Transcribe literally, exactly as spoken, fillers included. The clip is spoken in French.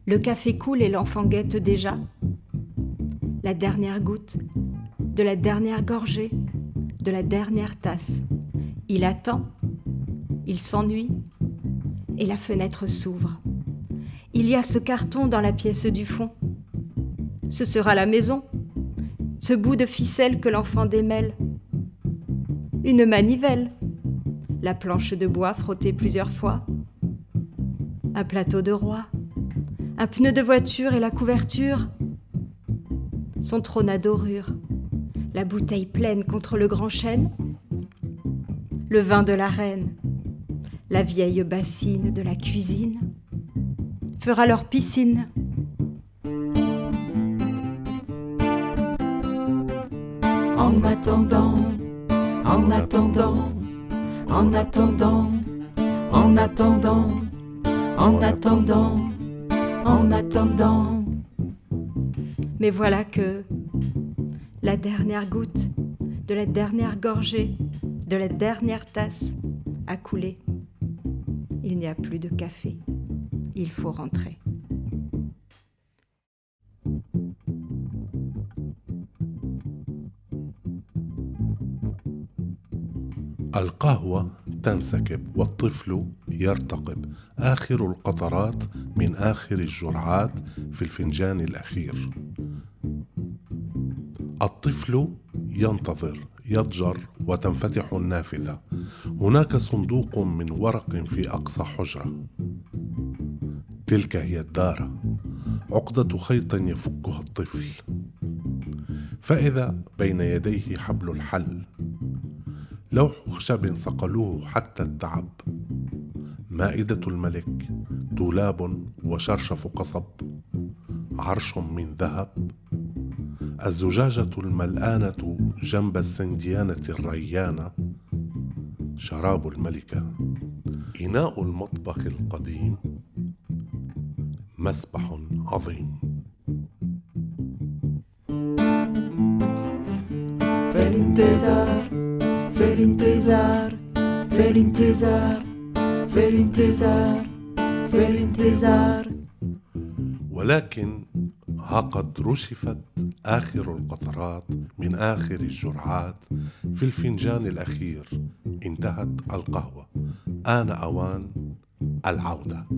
Le café coule et l'enfant guette déjà la dernière goutte, de la dernière gorgée, de la dernière tasse. Il attend, il s'ennuie, et la fenêtre s'ouvre. Il y a ce carton dans la pièce du fond. Ce sera la maison, ce bout de ficelle que l'enfant démêle. Une manivelle, la planche de bois frottée plusieurs fois, un plateau de roi, un pneu de voiture et la couverture, son trône à dorure, la bouteille pleine contre le grand chêne, le vin de la reine, la vieille bassine de la cuisine, fera leur piscine. En attendant, en attendant, en attendant, en attendant, en attendant, en attendant. Mais voilà que la dernière goutte, de la dernière gorgée, de la dernière tasse a coulé. Il n'y a plus de café. Il faut rentrer. القهوة تنسكب والطفل يرتقب آخر القطرات من آخر الجرعات في الفنجان الأخير. الطفل ينتظر، يضجر وتنفتح النافذة. هناك صندوق من ورق في أقصى حجرة. تلك هي الدارة، عقدة خيط يفكها الطفل. فإذا بين يديه حبل الحل، لوح خشب صقلوه حتى التعب، مائدة الملك، دولاب وشرشف قصب، عرش من ذهب، الزجاجة الملآنة جنب السنديانة الريانة، شراب الملكة، إناء المطبخ القديم، مسبح عظيم. في الانتظار في الانتظار في الانتظار في الانتظار في الانتظار. ولكن ها قد رشفت آخر القطرات من آخر الجرعات في الفنجان الأخير. انتهت القهوة. آن أوان العودة.